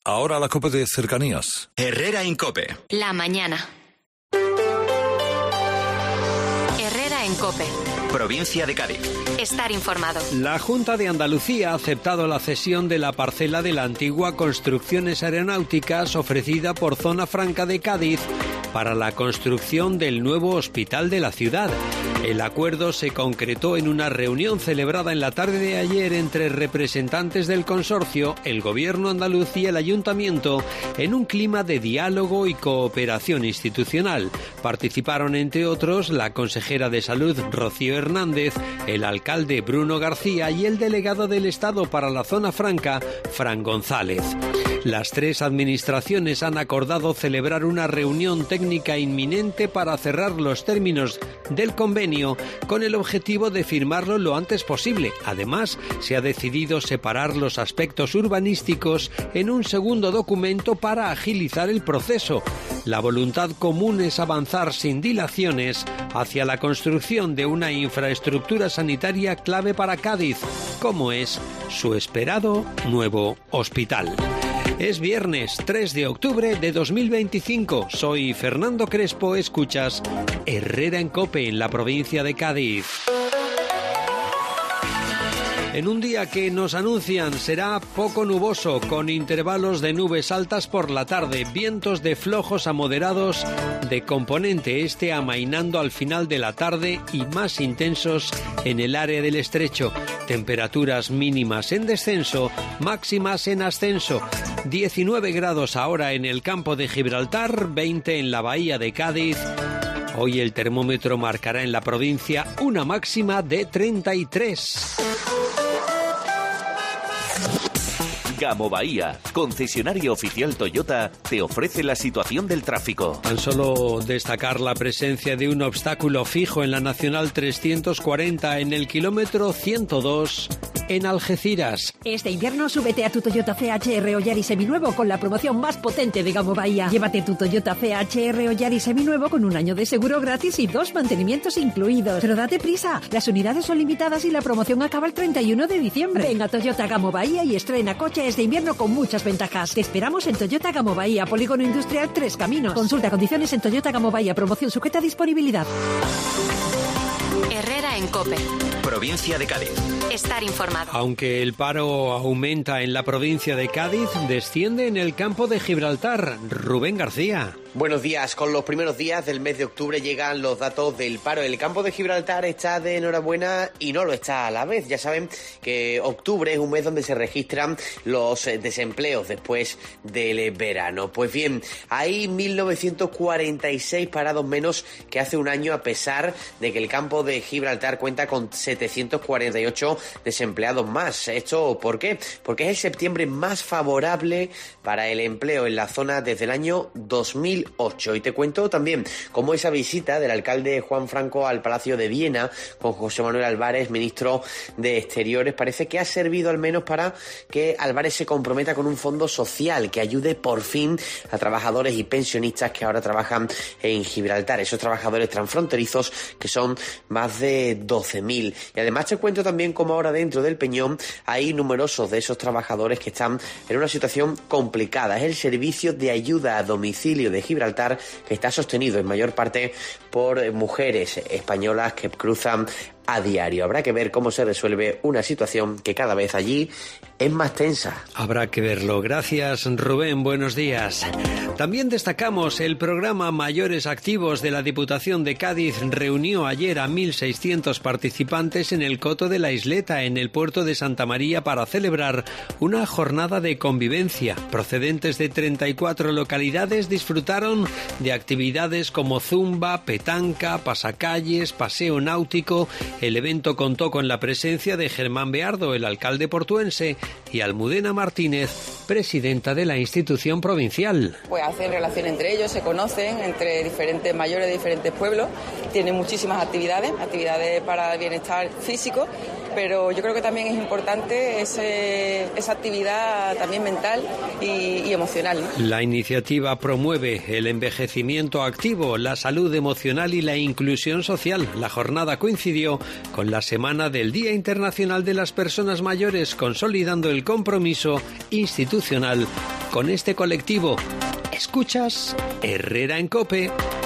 Ahora la COPE de cercanías. Herrera en COPE. La mañana. Herrera en COPE. Provincia de Cádiz. Estar informado. La Junta de Andalucía ha aceptado la cesión de la parcela de la antigua Construcciones Aeronáuticas ofrecida por Zona Franca de Cádiz para la construcción del nuevo hospital de la ciudad. El acuerdo se concretó en una reunión celebrada en la tarde de ayer entre representantes del consorcio, el Gobierno andaluz y el Ayuntamiento, en un clima de diálogo y cooperación institucional. Participaron, entre otros, la consejera de Salud, Rocío Hernández, el alcalde Bruno García y el delegado del Estado para la Zona Franca, Fran González. Las tres administraciones han acordado celebrar una reunión técnica inminente para cerrar los términos del convenio con el objetivo de firmarlo lo antes posible. Además, se ha decidido separar los aspectos urbanísticos en un segundo documento para agilizar el proceso. La voluntad común es avanzar sin dilaciones hacia la construcción de una infraestructura sanitaria clave para Cádiz, como es su esperado nuevo hospital. Es viernes 3 de octubre de 2025. Soy Fernando Crespo, escuchas Herrera en COPE en la provincia de Cádiz. En un día que nos anuncian será poco nuboso, con intervalos de nubes altas por la tarde, vientos de flojos a moderados de componente este amainando al final de la tarde y más intensos en el área del estrecho. Temperaturas mínimas en descenso, máximas en ascenso. 19 grados ahora en el campo de Gibraltar, 20 en la bahía de Cádiz. Hoy el termómetro marcará en la provincia una máxima de 33. Gamo Bahía, concesionario oficial Toyota, te ofrece la situación del tráfico. Tan solo destacar la presencia de un obstáculo fijo en la Nacional 340 en el kilómetro 102 en Algeciras. Este invierno súbete a tu Toyota CHR o Yaris seminuevo con la promoción más potente de Gamo Bahía. Llévate tu Toyota CHR o Yaris seminuevo con un año de seguro gratis y 2 mantenimientos incluidos. Pero date prisa, las unidades son limitadas y la promoción acaba el 31 de diciembre. Ven a Toyota Gamo Bahía y estrena coches de invierno con muchas ventajas. Te esperamos en Toyota Gamo Bahía, Polígono Industrial Tres Caminos. Consulta condiciones en Toyota Gamo Bahía, promoción sujeta a disponibilidad. Herrera en COPE. Provincia de Cádiz. Estar informado. Aunque el paro aumenta en la provincia de Cádiz, desciende en el campo de Gibraltar. Rubén García. Buenos días. Con los primeros días del mes de octubre llegan los datos del paro. El campo de Gibraltar está de enhorabuena y no lo está a la vez. Ya saben que octubre es un mes donde se registran los desempleos después del verano. Pues bien, hay 1.946 parados menos que hace un año, a pesar de que el campo de Gibraltar cuenta con 748 desempleados más. ¿Esto por qué? Porque es el septiembre más favorable para el empleo en la zona desde el año 2008. Y te cuento también cómo esa visita del alcalde Juan Franco al Palacio de Viena con José Manuel Álvarez, ministro de Exteriores, parece que ha servido al menos para que Álvarez se comprometa con un fondo social que ayude por fin a trabajadores y pensionistas que ahora trabajan en Gibraltar, esos trabajadores transfronterizos que son más de 12.000. Y además te cuento también cómo ahora dentro del Peñón hay numerosos de esos trabajadores que están en una situación complicada. Es el servicio de ayuda a domicilio de Gibraltar, que está sostenido en mayor parte por mujeres españolas que cruzan a diario. Habrá que ver cómo se resuelve una situación que cada vez allí es más tensa. Habrá que verlo. Gracias, Rubén. Buenos días. También destacamos el programa Mayores Activos de la Diputación de Cádiz reunió ayer a 1.600 participantes en el Coto de la Isleta, en el puerto de Santa María, para celebrar una jornada de convivencia. Procedentes de 34 localidades disfrutaron de actividades como zumba, petanca, pasacalles, paseo náutico. El evento contó con la presencia de Germán Beardo, el alcalde portuense, y Almudena Martínez, presidenta de la institución provincial. Pues hacen relación entre ellos, se conocen entre diferentes mayores de diferentes pueblos, tienen muchísimas actividades para el bienestar físico, pero yo creo que también es importante esa actividad también mental y emocional, ¿no? La iniciativa promueve el envejecimiento activo, la salud emocional y la inclusión social. La jornada coincidió con la semana del Día Internacional de las Personas Mayores, consolidando el compromiso institucional con este colectivo. Escuchas Herrera en COPE.